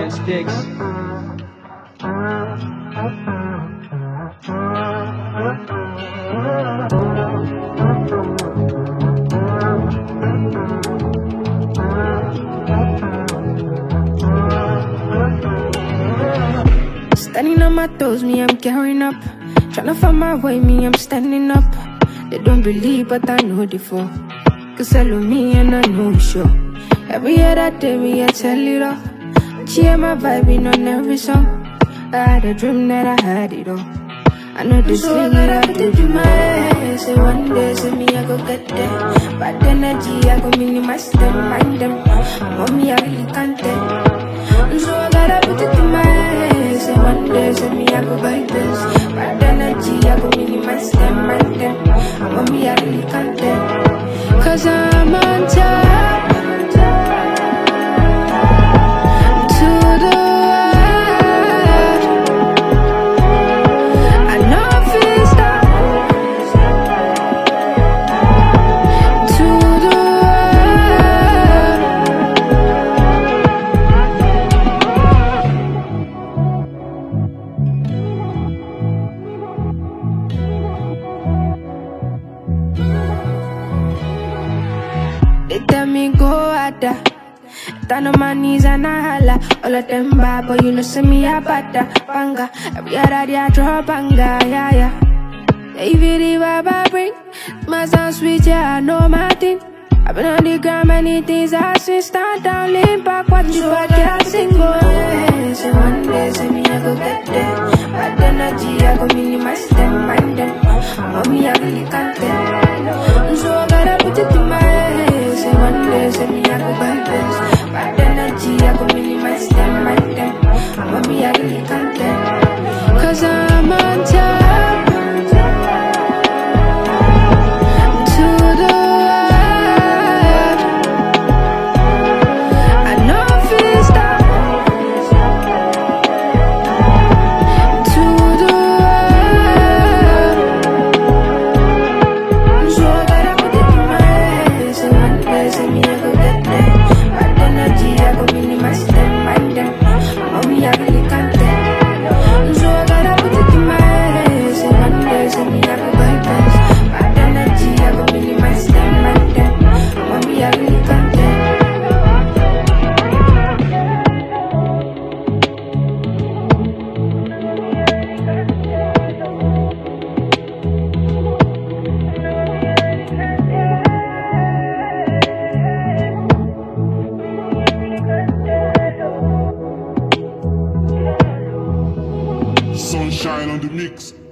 Alex Diggs. Standing on my toes, me, I'm carrying up. Tryna find my way, me, I'm standing up. They don't believe, but I know the fall. Cause I love me and I know it's sure. Every other day, me, I tell it all. Cheer my vibing on every song. I had a dream that I had it all. I know this thing that I put it in my head. Say one day, say me, I go get there. Bad energy, I go minimize them, mind them. Mommy, I really can't tell. So I gotta put it in my head. Say one day, say me, I go buy this. Bad energy, I go minimize them, mind them. Mommy, I really can't tell. Cause I'm on top. They tell me go harder. Down on my knees and I holla. All of them bad, but you know see me a bada banga. Every other day I draw banga, yeah, yeah. Even the vibe I bring, my sound sweet, yeah, I know my thing. I've been on the ground, many things I see. Stand down, lean back, watch you, I can't sing, go ahead. Say one day, say me, I go get there. Bad energy, I go minimize them, mind them. Mommy, I really can't tell. So I gotta put it in my head. Say one day, say me, I go buy this. Bad energy, I go minimize them, mind them. Mommy, I really can't tell. Cause I'm on top. Sunshine on the mix.